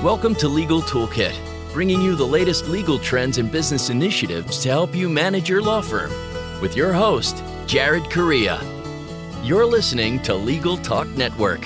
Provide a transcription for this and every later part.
Welcome to Legal Toolkit, bringing you the latest legal trends and business initiatives to help you manage your law firm. With your host, Jared Correa. You're listening to Legal Talk Network.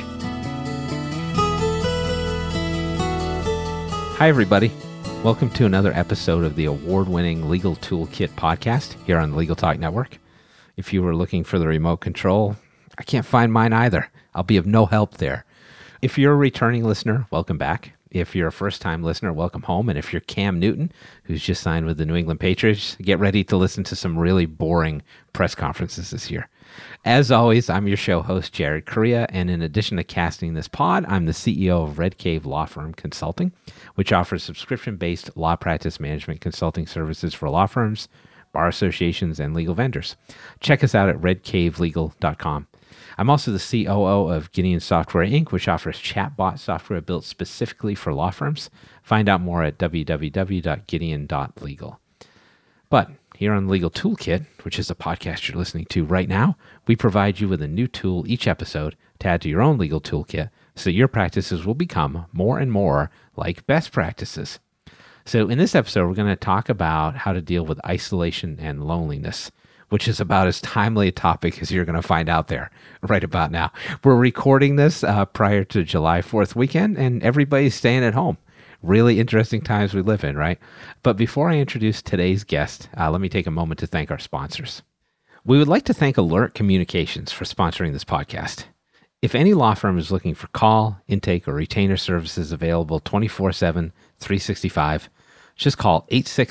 Hi, everybody. Welcome to another episode of the award-winning Legal Toolkit podcast here on the Legal Talk Network. If you were looking for the remote control, I can't find mine either. I'll be of no help there. If you're a returning listener, welcome back. If you're a first-time listener, welcome home. And if you're Cam Newton, who's just signed with the New England Patriots, get ready to listen to some really boring press conferences this year. As always, I'm your show host, Jared Correa, and in addition to casting this pod, I'm the CEO of Red Cave Law Firm Consulting, which offers subscription-based law practice management consulting services for law firms, bar associations, and legal vendors. Check us out at redcavelegal.com. I'm also the COO of Gideon Software, Inc., which offers chatbot software built specifically for law firms. Find out more at www.gideon.legal. But here on Legal Toolkit, which is a podcast you're listening to right now, we provide you with a new tool each episode to add to your own legal toolkit so your practices will become more and more like best practices. So in this episode, we're going to talk about how to deal with isolation and loneliness, which is about as timely a topic as you're going to find out there right about now. We're recording this prior to July 4th weekend, and everybody's staying at home. Really interesting times we live in, right? But before I introduce today's guest, let me take a moment to thank our sponsors. We would like to thank Alert Communications for sponsoring this podcast. If any law firm is looking for call, intake, or retainer services available 24/7, 365, just call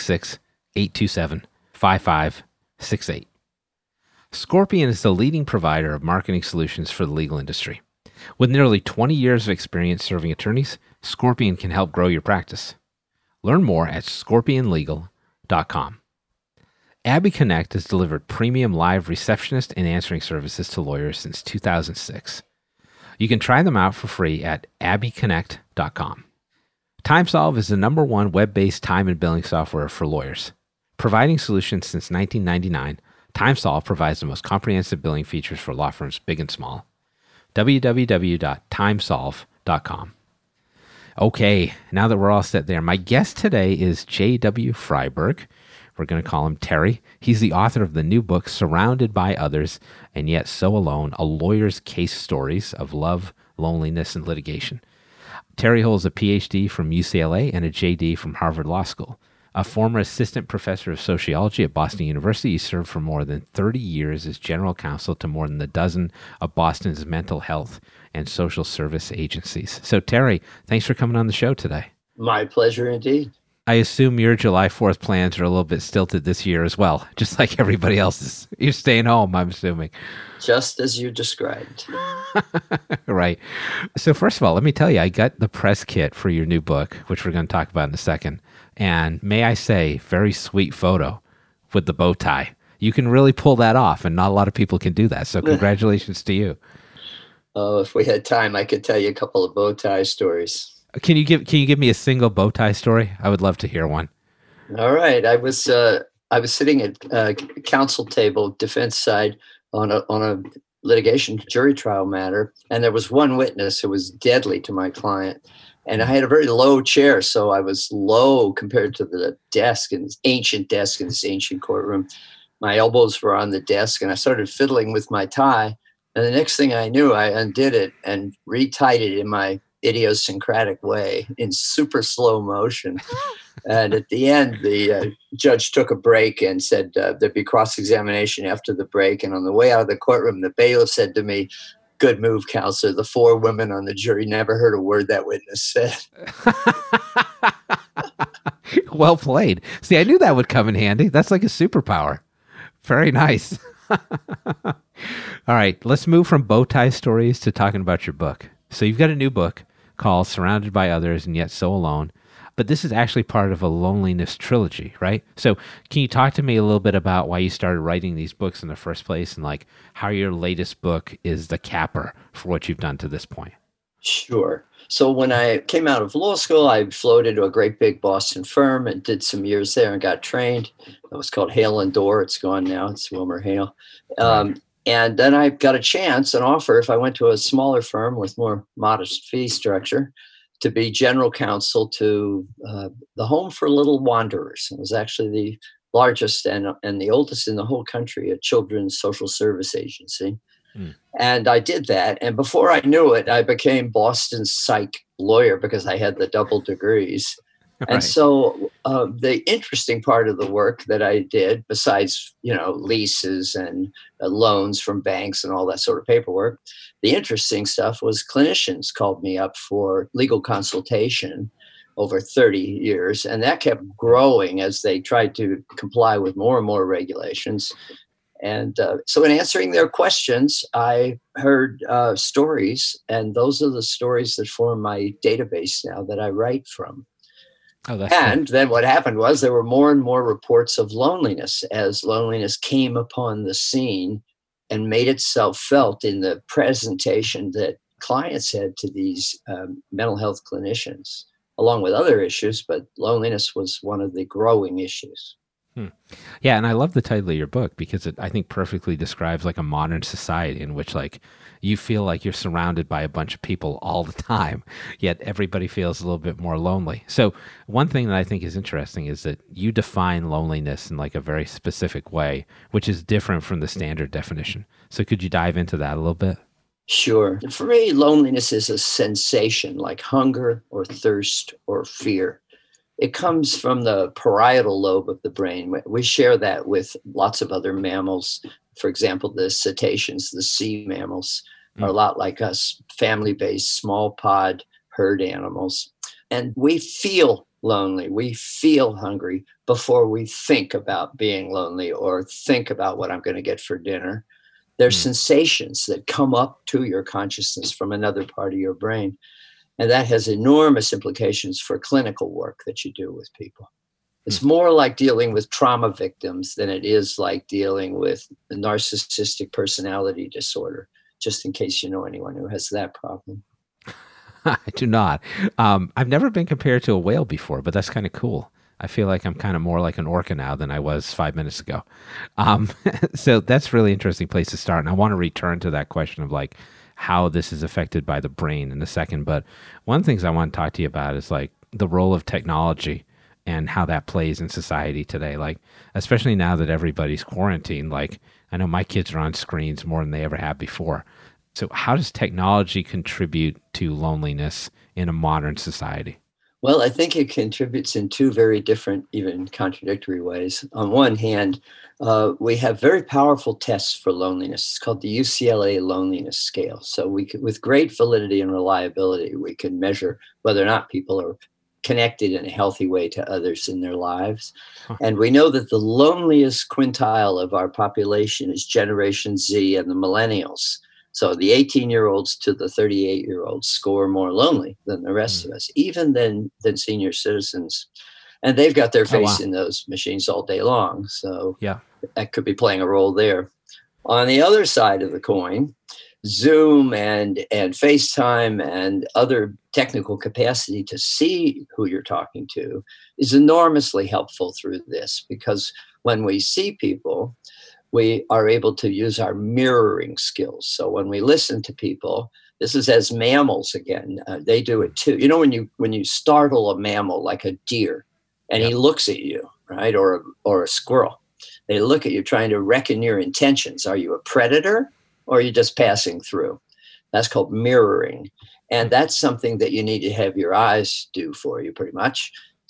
866-827-5568. Scorpion is the leading provider of marketing solutions for the legal industry. With nearly 20 years of experience serving attorneys, Scorpion can help grow your practice. Learn more at scorpionlegal.com. Abby Connect has delivered premium live receptionist and answering services to lawyers since 2006. You can try them out for free at abbyconnect.com. TimeSolve is the #1 web-based time and billing software for lawyers. Providing solutions since 1999, TimeSolve provides the most comprehensive billing features for law firms big and small. www.timesolve.com. Okay, now that we're all set there, my guest today is J.W. Freiberg. We're going to call him Terry. He's the author of the new book, Surrounded by Others and Yet So Alone, A Lawyer's Case Stories of Love, Loneliness, and Litigation. Terry holds a PhD from UCLA and a JD from Harvard Law School. A former assistant professor of sociology at Boston University, he served for more than 30 years as general counsel to more than a dozen of Boston's mental health and social service agencies. So, Terry, thanks for coming on the show today. My pleasure indeed. I assume your July 4th plans are a little bit stilted this year as well, just like everybody else's. You're staying home, I'm assuming. Just as you described. Right. So first of all, let me tell you, I got the press kit for your new book, which we're going to talk about in a second. And may I say, very sweet photo with the bow tie. You can really pull that off, and not a lot of people can do that. So congratulations to you. Oh, if we had time, I could tell you a couple of bow tie stories. Can you give me a single bow tie story? I would love to hear one. All right. I was sitting at a counsel table, defense side, on a litigation jury trial matter, and there was one witness who was deadly to my client. And I had a very low chair, so I was low compared to the desk, and this ancient desk in this ancient courtroom. My elbows were on the desk, and I started fiddling with my tie. And the next thing I knew, I undid it and retied it in my idiosyncratic way in super slow motion. And at the end, the judge took a break and said there'd be cross-examination after the break. And on the way out of the courtroom, the bailiff said to me, "Good move, counselor. The 4 women on the jury never heard a word that witness said." Well played. See, I knew that would come in handy. That's like a superpower. Very nice. All right, let's move from bow tie stories to talking about your book. So you've got a new book called Surrounded by Others and Yet So Alone, but this is actually part of a loneliness trilogy, right? So can you talk to me a little bit about why you started writing these books in the first place, and like how your latest book is the capper for what you've done to this point? Sure. So when I came out of law school, I floated to a great big Boston firm and did some years there and got trained. It was called Hale and Dorr. It's gone now. It's Wilmer Hale. And then I got an offer, if I went to a smaller firm with more modest fee structure, to be general counsel to the Home for Little Wanderers. It was actually the largest and the oldest in the whole country, a children's social service agency. And I did that. And before I knew it, I became Boston's psych lawyer because I had the double degrees. And so the interesting part of the work that I did, besides, leases and loans from banks and all that sort of paperwork, the interesting stuff was clinicians called me up for legal consultation over 30 years. And that kept growing as they tried to comply with more and more regulations. And so in answering their questions, I heard stories, and those are the stories that form my database now that I write from. Oh, that's and cool. Then what happened was there were more and more reports of loneliness as loneliness came upon the scene and made itself felt in the presentation that clients had to these mental health clinicians, along with other issues, but loneliness was one of the growing issues. Yeah, and I love the title of your book because it, I think, perfectly describes like a modern society in which like you feel like you're surrounded by a bunch of people all the time, yet everybody feels a little bit more lonely. So one thing that I think is interesting is that you define loneliness in like a very specific way, which is different from the standard definition. So could you dive into that a little bit? Sure. For me, loneliness is a sensation like hunger or thirst or fear. It comes from the parietal lobe of the brain. We share that with lots of other mammals. For example, the cetaceans, the sea mammals, are a lot like us, family-based, small pod herd animals. And we feel lonely. We feel hungry before we think about being lonely or think about what I'm going to get for dinner. There's sensations that come up to your consciousness from another part of your brain. And that has enormous implications for clinical work that you do with people. It's more like dealing with trauma victims than it is like dealing with a narcissistic personality disorder, just in case you know anyone who has that problem. I do not. I've never been compared to a whale before, but that's kind of cool. I feel like I'm kind of more like an orca now than I was 5 minutes ago. So that's a really interesting place to start. And I want to return to that question of like, how this is affected by the brain in a second. But one of the things I want to talk to you about is like the role of technology and how that plays in society today. Like, especially now that everybody's quarantined, like I know my kids are on screens more than they ever have before. So how does technology contribute to loneliness in a modern society? Well, I think it contributes in two very different, even contradictory ways. On one hand, we have very powerful tests for loneliness. It's called the UCLA Loneliness Scale. So we can, with great validity and reliability, we can measure whether or not people are connected in a healthy way to others in their lives. And we know that the loneliest quintile of our population is Generation Z and the millennials. So the 18-year-olds to the 38-year-olds score more lonely than the rest of us, even than senior citizens. And they've got their face in those machines all day long. So that could be playing a role there. On the other side of the coin, Zoom and FaceTime and other technical capacity to see who you're talking to is enormously helpful through this, because when we see people, we are able to use our mirroring skills. So when we listen to people, this is as mammals again, they do it too. You know, when you startle a mammal like a deer and he looks at you, right, or a squirrel, they look at you trying to reckon your intentions. Are you a predator or are you just passing through? That's called mirroring. And that's something that you need to have your eyes do for you pretty much.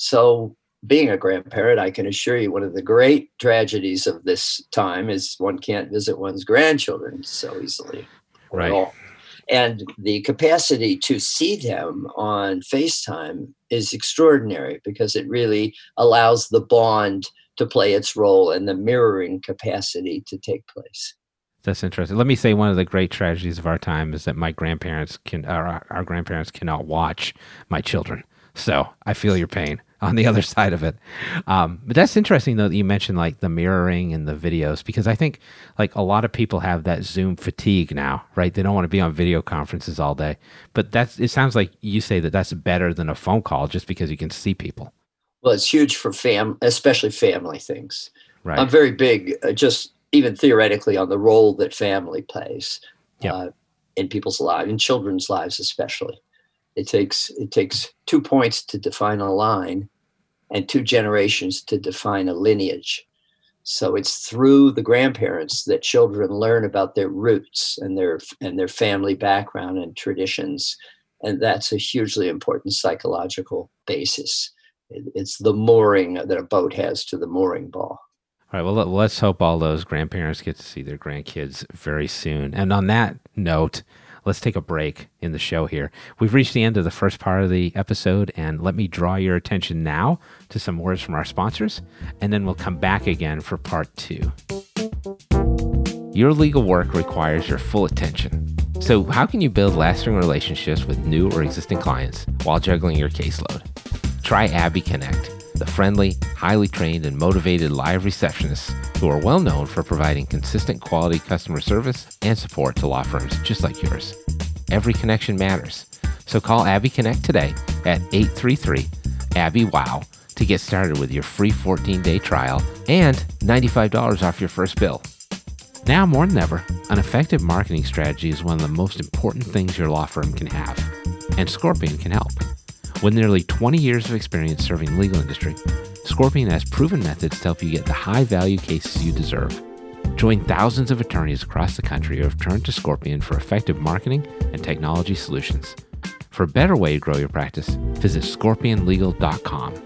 So being a grandparent, I can assure you one of the great tragedies of this time is one can't visit one's grandchildren so easily. Right. At all. And the capacity to see them on FaceTime is extraordinary because it really allows the bond to play its role and the mirroring capacity to take place. That's interesting. Let me say one of the great tragedies of our time is that my grandparents our grandparents cannot watch my children. So I feel your pain on the other side of it. But that's interesting, though, that you mentioned like the mirroring and the videos, because I think like a lot of people have that Zoom fatigue now, right? They don't want to be on video conferences all day. But it sounds like you say that that's better than a phone call just because you can see people. Well, it's huge for especially family things. Right. I'm very big, just even theoretically, on the role that family plays in people's lives, in children's lives especially. It takes 2 points to define a line and 2 generations to define a lineage. So it's through the grandparents that children learn about their roots and their family background and traditions. And that's a hugely important psychological basis. It's the mooring that a boat has to the mooring ball. All right, well, let's hope all those grandparents get to see their grandkids very soon. And on that note, let's take a break in the show here. We've reached the end of the first part of the episode, and let me draw your attention now to some words from our sponsors, and then we'll come back again for part 2. Your legal work requires your full attention. So how can you build lasting relationships with new or existing clients while juggling your caseload? Try Abby Connect, the friendly, highly trained, and motivated live receptionists who are well known for providing consistent quality customer service and support to law firms just like yours. Every connection matters. So call Abby Connect today at 833-ABBY-WOW to get started with your free 14-day trial and $95 off your first bill. Now more than ever, an effective marketing strategy is one of the most important things your law firm can have, and Scorpion can help. With nearly 20 years of experience serving the legal industry, Scorpion has proven methods to help you get the high-value cases you deserve. Join thousands of attorneys across the country who have turned to Scorpion for effective marketing and technology solutions. For a better way to grow your practice, visit scorpionlegal.com.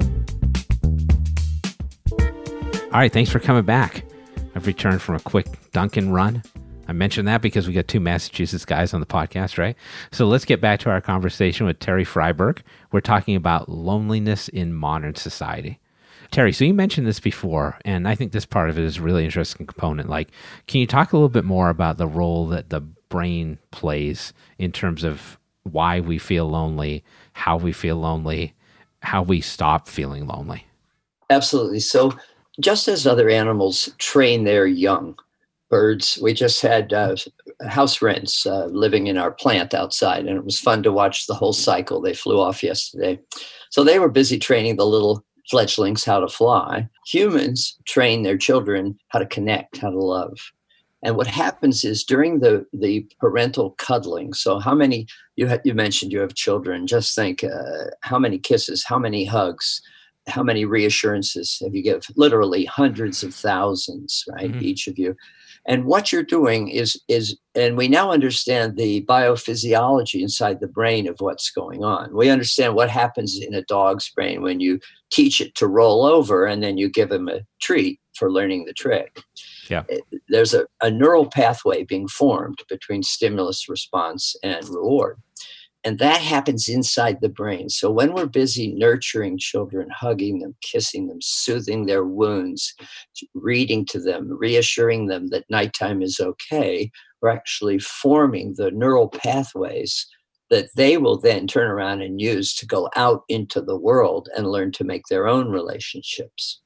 All right, thanks for coming back. I've returned from a quick Dunkin' run. I mentioned that because we got 2 Massachusetts guys on the podcast, right? So let's get back to our conversation with Terry Freiberg. We're talking about loneliness in modern society. Terry, so you mentioned this before, and I think this part of it is a really interesting component. Like, can you talk a little bit more about the role that the brain plays in terms of why we feel lonely, how we feel lonely, how we stop feeling lonely? Absolutely. So just as other animals train their young, birds, we just had house wrens living in our plant outside, and it was fun to watch the whole cycle. They flew off yesterday. So they were busy training the little fledglings how to fly. Humans train their children how to connect, how to love. And what happens is during the parental cuddling, so how many, you mentioned you have children, just think how many kisses, how many hugs, how many reassurances have you given? Literally hundreds of thousands, right? Mm-hmm. Each of you. And what you're doing is, and we now understand the biophysiology inside the brain of what's going on. We understand what happens in a dog's brain when you teach it to roll over and then you give him a treat for learning the trick. Yeah. There's a neural pathway being formed between stimulus response and reward. And that happens inside the brain. So when we're busy nurturing children, hugging them, kissing them, soothing their wounds, reading to them, reassuring them that nighttime is okay, we're actually forming the neural pathways that they will then turn around and use to go out into the world and learn to make their own relationships.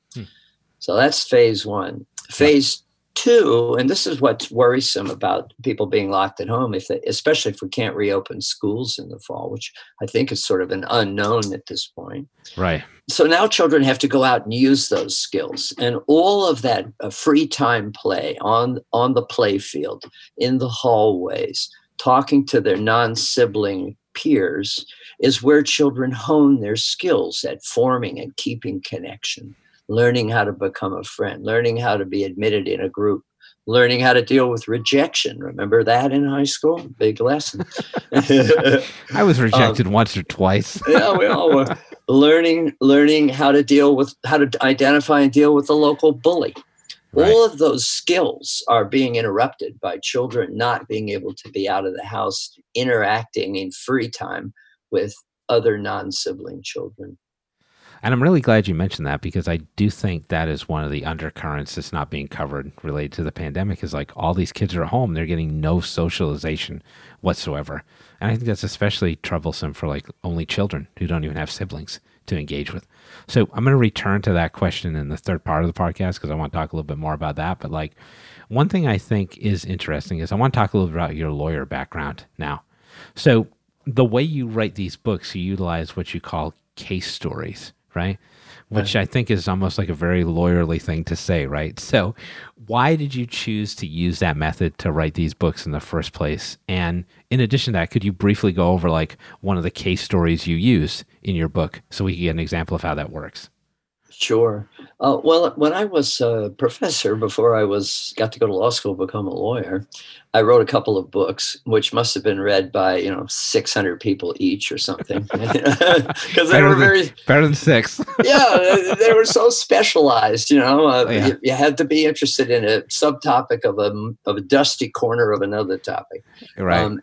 So that's phase 1. Phase 2, and this is what's worrisome about people being locked at home, especially if we can't reopen schools in the fall, which I think is sort of an unknown at this point. Right. So now children have to go out and use those skills, and all of that free time play on the play field, in the hallways, talking to their non-sibling peers is where children hone their skills at forming and keeping connection. Learning how to become a friend, learning how to be admitted in a group, learning how to deal with rejection. Remember that in high school? Big lesson. I was rejected once or twice. Yeah, we all were. Learning how to identify and deal with the local bully. Right. All of those skills are being interrupted by children not being able to be out of the house, interacting in free time with other non-sibling children. And I'm really glad you mentioned that, because I do think that is one of the undercurrents that's not being covered related to the pandemic, is like all these kids are at home. They're getting no socialization whatsoever. And I think that's especially troublesome for like only children who don't even have siblings to engage with. So I'm going to return to that question in the third part of the podcast, because I want to talk a little bit more about that. But like one thing I think is interesting is I want to talk a little bit about your lawyer background now. So the way you write these books, you utilize what you call case stories, right? which I think is almost like a very lawyerly thing to say, right? So why did you choose to use that method to write these books in the first place? And in addition to that, could you briefly go over like one of the case stories you use in your book so we can get an example of how that works? Sure. Well, when I was a professor, before I got to go to law school, become a lawyer, I wrote a couple of books, which must have been read by 600 people each or something, because they were better than 6. Yeah, they were so specialized. You had to be interested in a subtopic of a dusty corner of another topic. Right.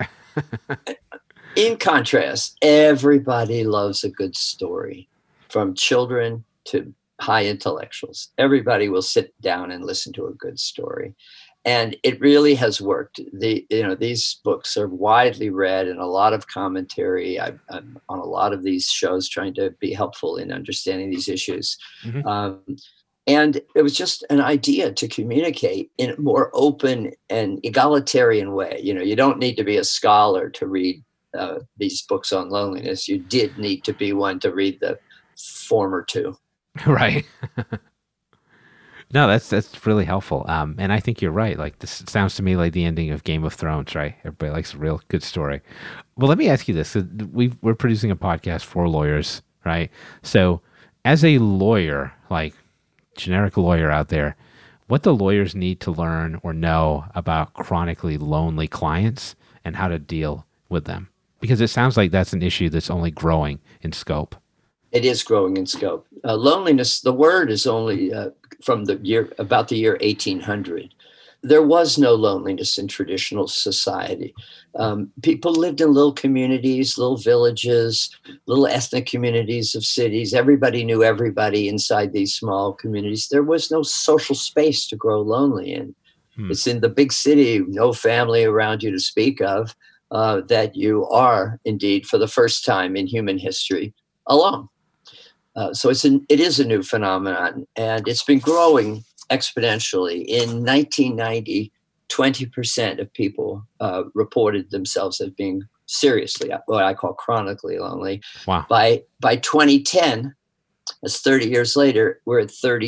In contrast, everybody loves a good story, from children to high intellectuals. Everybody will sit down and listen to a good story. And it really has worked. These books are widely read and a lot of commentary. I'm on a lot of these shows trying to be helpful in understanding these issues. Mm-hmm. And it was just an idea to communicate in a more open and egalitarian way. You don't need to be a scholar to read these books on loneliness. You did need to be one to read the former two. Right. No, that's really helpful. And I think you're right. Like, this sounds to me like the ending of Game of Thrones, right? Everybody likes a real good story. Well, let me ask you this. We're producing a podcast for lawyers, right? So as a lawyer, like generic lawyer out there, what do lawyers need to learn or know about chronically lonely clients and how to deal with them? Because it sounds like that's an issue that's only growing in scope. It is growing in scope. Loneliness, the word is only from about the year 1800. There was no loneliness in traditional society. People lived in little communities, little villages, little ethnic communities of cities. Everybody knew everybody inside these small communities. There was no social space to grow lonely in. It's in the big city, no family around you to speak of, that you are indeed, for the first time in human history, alone. So it is a new phenomenon, and it's been growing exponentially. In 1990, 20% of people reported themselves as being seriously, what I call chronically lonely. Wow. By 2010, that's 30 years later, we're at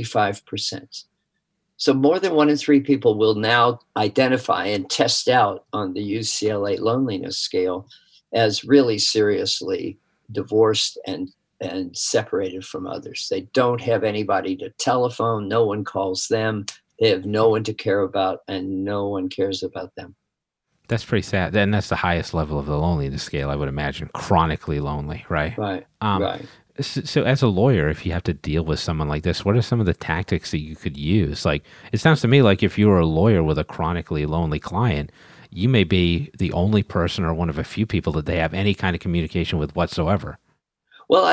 35%. So more than 1 in 3 people will now identify and test out on the UCLA loneliness scale as really seriously divorced and separated from others. They don't have anybody to telephone. No one calls them. They have no one to care about, and no one cares about them. That's pretty sad. And that's the highest level of the loneliness scale, I would imagine. Chronically lonely, right? Right. Right. So as a lawyer, if you have to deal with someone like this, what are some of the tactics that you could use? Like, it sounds to me like if you were a lawyer with a chronically lonely client, you may be the only person or one of a few people that they have any kind of communication with whatsoever. Well,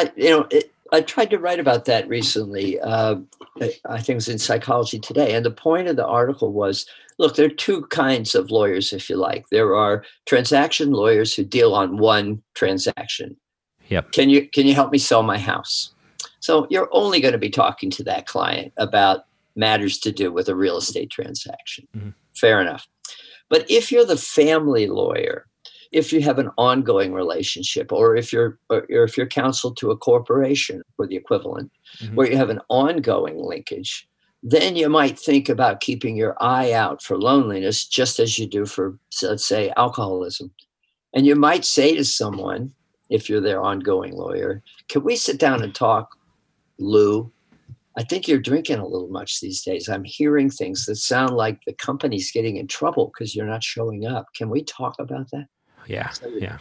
I tried to write about that recently. I think it was in Psychology Today. And the point of the article was, look, there are 2 kinds of lawyers, if you like. There are transaction lawyers who deal on one transaction. Yep. Can you help me sell my house? So you're only going to be talking to that client about matters to do with a real estate transaction. Mm-hmm. Fair enough. But if you're the family lawyer, if you have an ongoing relationship, or if you're counsel to a corporation or the equivalent, mm-hmm. where you have an ongoing linkage, then you might think about keeping your eye out for loneliness, just as you do for, let's say, alcoholism. And you might say to someone, if you're their ongoing lawyer, can we sit down and talk, Lou? I think you're drinking a little much these days. I'm hearing things that sound like the company's getting in trouble because you're not showing up. Can we talk about that? Yeah. So, yeah.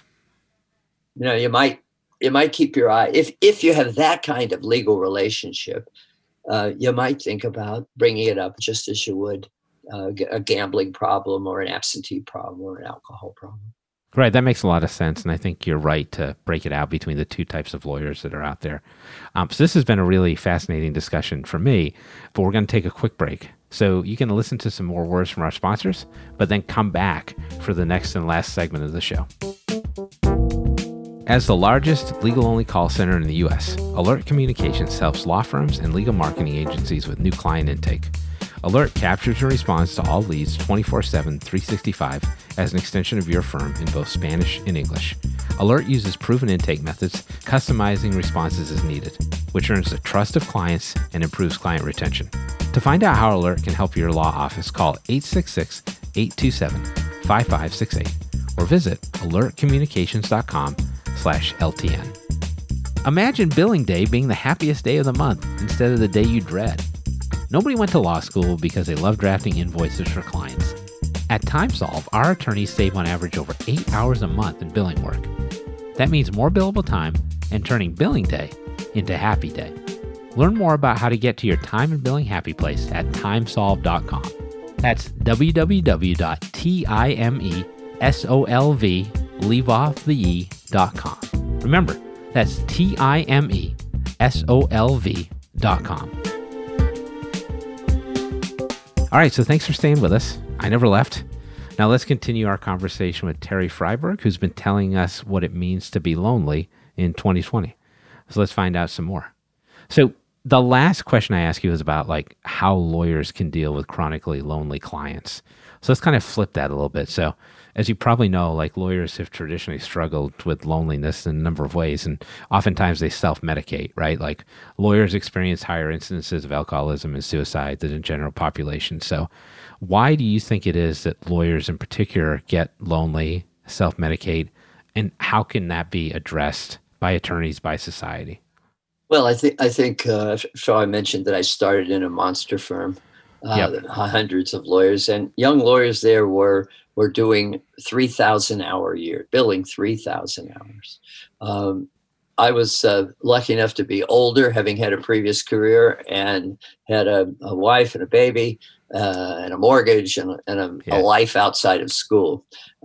You might keep your eye, if you have that kind of legal relationship, you might think about bringing it up just as you would a gambling problem or an absentee problem or an alcohol problem. Right. That makes a lot of sense. And I think you're right to break it out between the 2 types of lawyers that are out there. So this has been a really fascinating discussion for me, but we're going to take a quick break. So you can listen to some more words from our sponsors, but then come back for the next and last segment of the show. As the largest legal-only call center in the U.S., Alert Communications helps law firms and legal marketing agencies with new client intake. Alert captures and responds to all leads 24/7, 365 as an extension of your firm in both Spanish and English. Alert uses proven intake methods, customizing responses as needed. which earns the trust of clients and improves client retention. To find out how Alert can help your law office, call 866-827-5568 or visit alertcommunications.com/LTN. Imagine billing day being the happiest day of the month instead of the day you dread. Nobody went to law school because they love drafting invoices for clients. At TimeSolve, our attorneys save on average over 8 hours a month in billing work. That means more billable time and turning billing day into happy day. Learn more about how to get to your time and billing happy place at timesolve.com. That's www.timesolv, leave off the e.com. Remember, that's timesolv.com. All right, so thanks for staying with us. I never left. Now let's continue our conversation with Terry Freiberg, who's been telling us what it means to be lonely in 2020. So let's find out some more. So the last question I asked you was about like how lawyers can deal with chronically lonely clients. So let's kind of flip that a little bit. So as you probably know, like lawyers have traditionally struggled with loneliness in a number of ways, and oftentimes they self-medicate, right? Like lawyers experience higher incidences of alcoholism and suicide than the general population. So why do you think it is that lawyers in particular get lonely, self-medicate, and how can that be addressed by attorneys, by society? Well, I think so I mentioned that I started in a monster firm, hundreds of lawyers, and young lawyers there were doing 3,000 hour a year, billing 3,000 hours. I was lucky enough to be older, having had a previous career and had a wife and a baby and a mortgage and a life outside of school.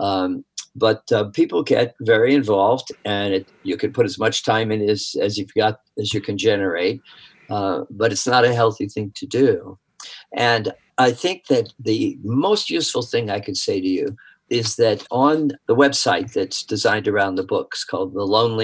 But people get very involved, and you can put as much time in as you can generate, but it's not a healthy thing to do. And I think that the most useful thing I could say to you is that on the website that's designed around the books called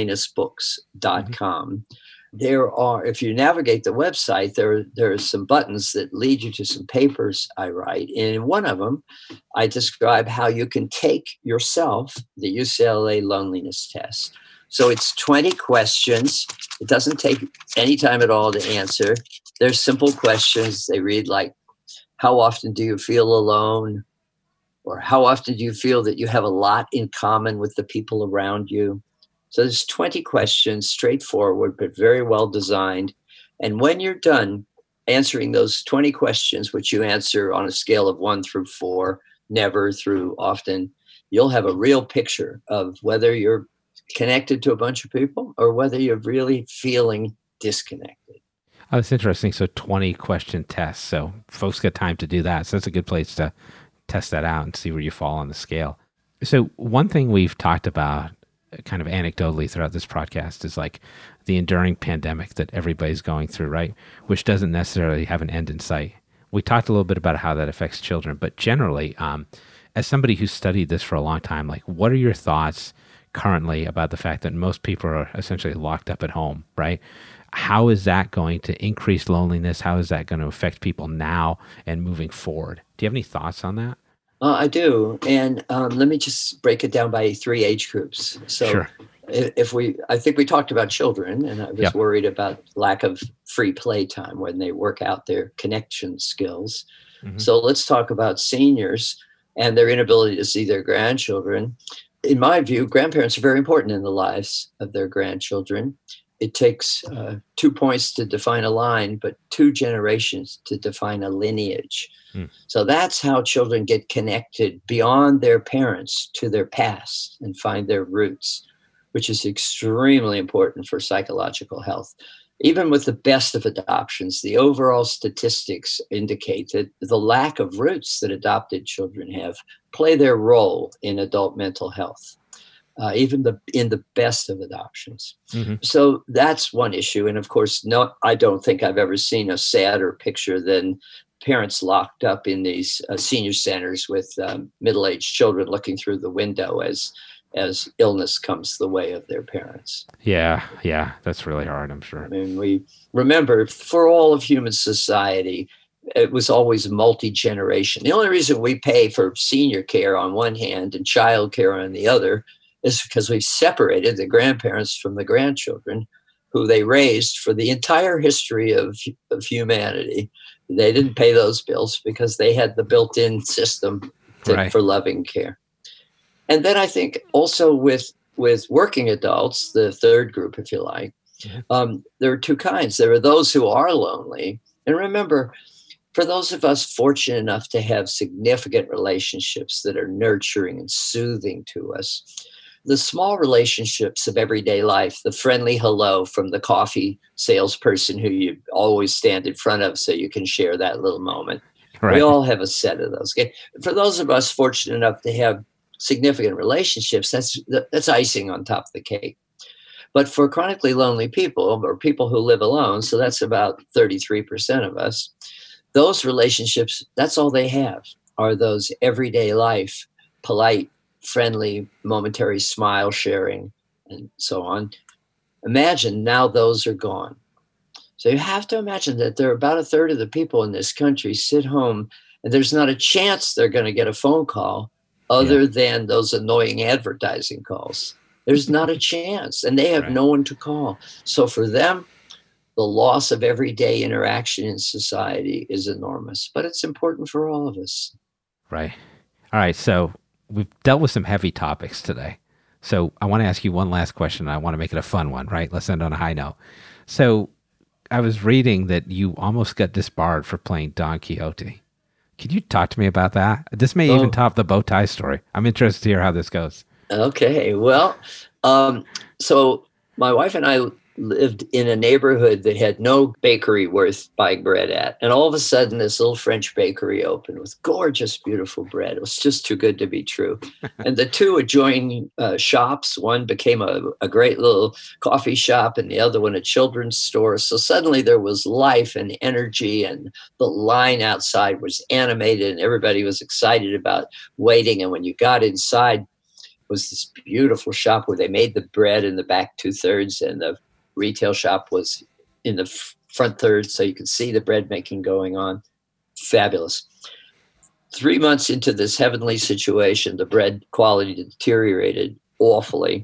thelonelinessbooks.com, there are, if you navigate the website, there are some buttons that lead you to some papers I write. And in one of them, I describe how you can take yourself the UCLA loneliness test. So it's 20 questions. It doesn't take any time at all to answer. They're simple questions. They read like, how often do you feel alone? Or how often do you feel that you have a lot in common with the people around you? So there's 20 questions, straightforward, but very well designed. And when you're done answering those 20 questions, which you answer on a scale of 1 through 4, never through often, you'll have a real picture of whether you're connected to a bunch of people or whether you're really feeling disconnected. Oh, that's interesting. So 20 question tests. So folks get time to do that. So that's a good place to test that out and see where you fall on the scale. So one thing we've talked about kind of anecdotally throughout this podcast is like the enduring pandemic that everybody's going through, right? Which doesn't necessarily have an end in sight. We talked a little bit about how that affects children, but generally, as somebody who's studied this for a long time, like what are your thoughts currently about the fact that most people are essentially locked up at home, right? How is that going to increase loneliness? How is that going to affect people now and moving forward? Do you have any thoughts on that? I do. And let me just break it down by 3 age groups. So sure. I think we talked about children, and I was worried about lack of free play time when they work out their connection skills. Mm-hmm. So let's talk about seniors and their inability to see their grandchildren. In my view, grandparents are very important in the lives of their grandchildren. It takes 2 points to define a line, but 2 generations to define a lineage. So that's how children get connected beyond their parents to their past and find their roots, which is extremely important for psychological health. Even with the best of adoptions, the overall statistics indicate that the lack of roots that adopted children have play their role in adult mental health. Even in the best of adoptions. Mm-hmm. So that's one issue. And of course, I don't think I've ever seen a sadder picture than parents locked up in these senior centers with middle-aged children looking through the window as illness comes the way of their parents. Yeah, that's really hard, I'm sure. I mean, we remember for all of human society, it was always multi-generation. The only reason we pay for senior care on one hand and child care on the other is because we've separated the grandparents from the grandchildren. who they raised for the entire history of humanity. They didn't pay those bills because they had the built-in system for loving care. And then I think also with working adults, the third group, if you like, there are two kinds. There are those who are lonely. And remember, for those of us fortunate enough to have significant relationships that are nurturing and soothing to us, the small relationships of everyday life, the friendly hello from the coffee salesperson who you always stand in front of so you can share that little moment. Right. We all have a set of those. Okay? For those of us fortunate enough to have significant relationships, that's icing on top of the cake. But for chronically lonely people or people who live alone, so that's about 33% of us, those relationships, that's all they have, are those everyday life, polite, friendly, momentary smile sharing, and so on. Imagine now those are gone. So you have to imagine that there are about a third of the people in this country sit home and there's not a chance they're going to get a phone call other than those annoying advertising calls. There's not a chance, and they have no one to call. So for them, the loss of everyday interaction in society is enormous, but it's important for all of us. Right. All right. So we've dealt with some heavy topics today. So I want to ask you one last question. I want to make it a fun one, right? Let's end on a high note. So I was reading that you almost got disbarred for playing Don Quixote. Could you talk to me about that? This may even top the bow tie story. I'm interested to hear how this goes. Okay. Well, so my wife and I lived in a neighborhood that had no bakery worth buying bread at. And all of a sudden, this little French bakery opened with gorgeous, beautiful bread. It was just too good to be true. And the two adjoining shops, one became a great little coffee shop and the other one a children's store. So suddenly there was life and energy, and the line outside was animated and everybody was excited about waiting. And when you got inside, was this beautiful shop where they made the bread in the back 2/3 and the retail shop was in the front third, so you could see the bread making going on. Fabulous. 3 months into this heavenly situation, the bread quality deteriorated awfully.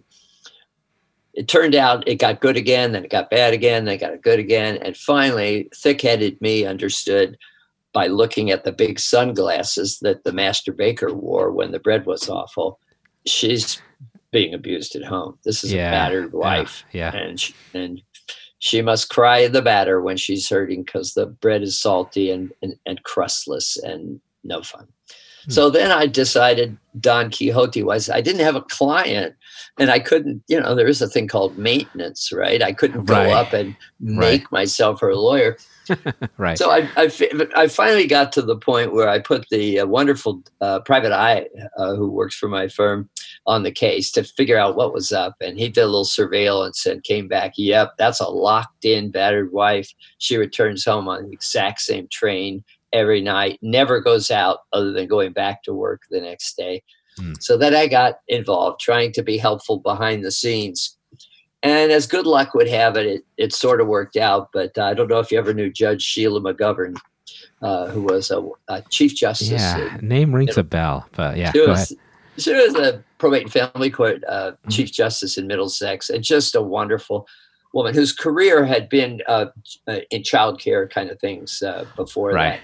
It turned out it got good again, then it got bad again, then it got good again. And finally, thick-headed me understood by looking at the big sunglasses that the master baker wore when the bread was awful. She's being abused at home. This is a battered wife. And she must cry in the batter when she's hurting because the bread is salty and crustless and no fun. So then I decided Don Quixote was, I didn't have a client and I couldn't, there is a thing called maintenance, right? I couldn't go up and make myself her lawyer. Right. So I finally got to the point where I put the wonderful private eye who works for my firm on the case to figure out what was up. And he did a little surveillance and came back, yep, that's a locked in battered wife. She returns home on the exact same train every night, never goes out other than going back to work the next day. So then I got involved trying to be helpful behind the scenes. And as good luck would have it, it sort of worked out. But I don't know if you ever knew Judge Sheila McGovern, who was a Chief Justice. Yeah, name rings a bell. But yeah, go ahead. She was a probate and family court Chief Justice in Middlesex, and just a wonderful woman whose career had been in childcare kind of things before that.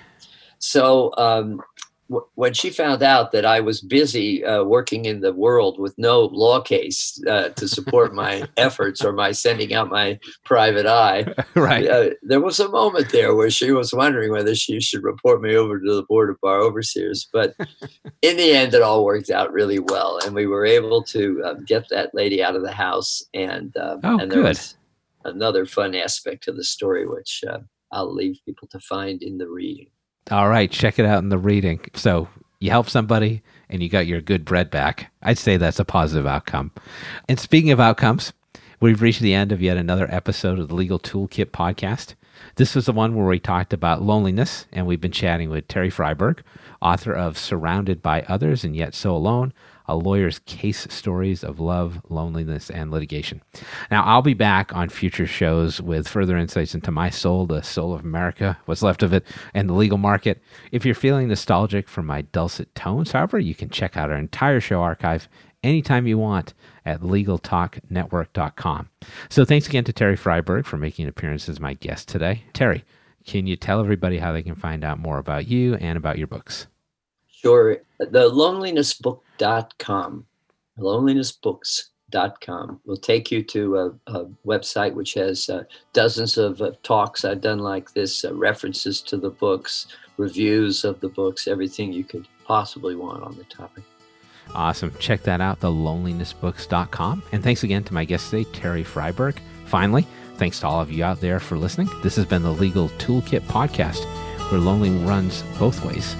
So when she found out that I was busy working in the world with no law case to support my efforts or my sending out my private eye, there was a moment there where she was wondering whether she should report me over to the Board of Bar Overseers. But in the end, it all worked out really well. And we were able to get that lady out of the house. And there was another fun aspect to the story, which I'll leave people to find in the reading. All right, check it out in the reading. So you help somebody and you got your good bread back. I'd say that's a positive outcome. And speaking of outcomes, we've reached the end of yet another episode of the Legal Toolkit podcast. This was the one where we talked about loneliness, and we've been chatting with Terry Freiberg, author of Surrounded by Others and Yet So Alone, a lawyer's case stories of love, loneliness, and litigation. Now, I'll be back on future shows with further insights into my soul, the soul of America, what's left of it, and the legal market. If you're feeling nostalgic for my dulcet tones, however, you can check out our entire show archive anytime you want at LegalTalkNetwork.com. So thanks again to Terry Freiberg for making an appearance as my guest today. Terry, can you tell everybody how they can find out more about you and about your books? Sure. TheLonelinessBook.com. Lonelinessbooks.com will take you to a website which has dozens of talks I've done like this, references to the books, reviews of the books, everything you could possibly want on the topic. Awesome. Check that out, TheLonelinessBooks.com. And thanks again to my guest today, Terry Freiberg. Finally, thanks to all of you out there for listening. This has been the Legal Toolkit Podcast, where lonely runs both ways.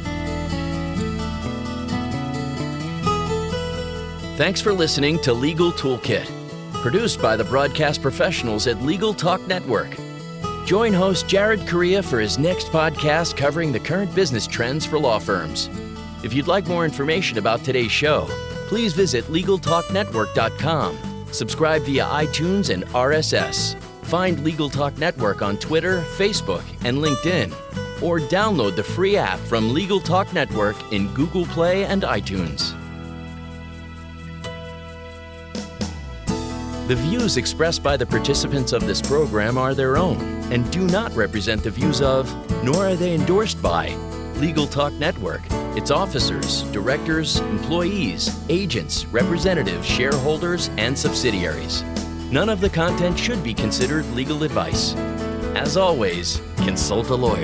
Thanks for listening to Legal Toolkit, produced by the broadcast professionals at Legal Talk Network. Join host Jared Correia for his next podcast covering the current business trends for law firms. If you'd like more information about today's show, please visit LegalTalkNetwork.com. Subscribe via iTunes and RSS. Find Legal Talk Network on Twitter, Facebook, and LinkedIn. Or download the free app from Legal Talk Network in Google Play and iTunes. The views expressed by the participants of this program are their own and do not represent the views of, nor are they endorsed by, Legal Talk Network, its officers, directors, employees, agents, representatives, shareholders, and subsidiaries. None of the content should be considered legal advice. As always, consult a lawyer.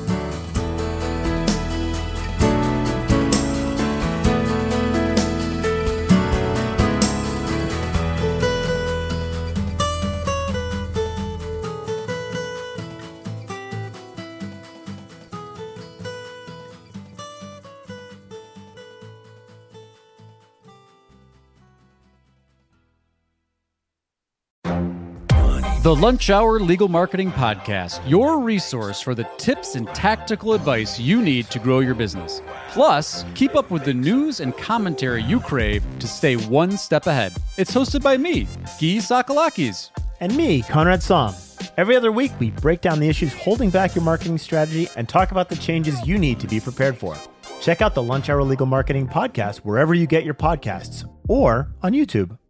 The Lunch Hour Legal Marketing Podcast, your resource for the tips and tactical advice you need to grow your business. Plus, keep up with the news and commentary you crave to stay one step ahead. It's hosted by me, Guy Sakalakis. And me, Conrad Som. Every other week, we break down the issues holding back your marketing strategy and talk about the changes you need to be prepared for. Check out the Lunch Hour Legal Marketing Podcast wherever you get your podcasts or on YouTube.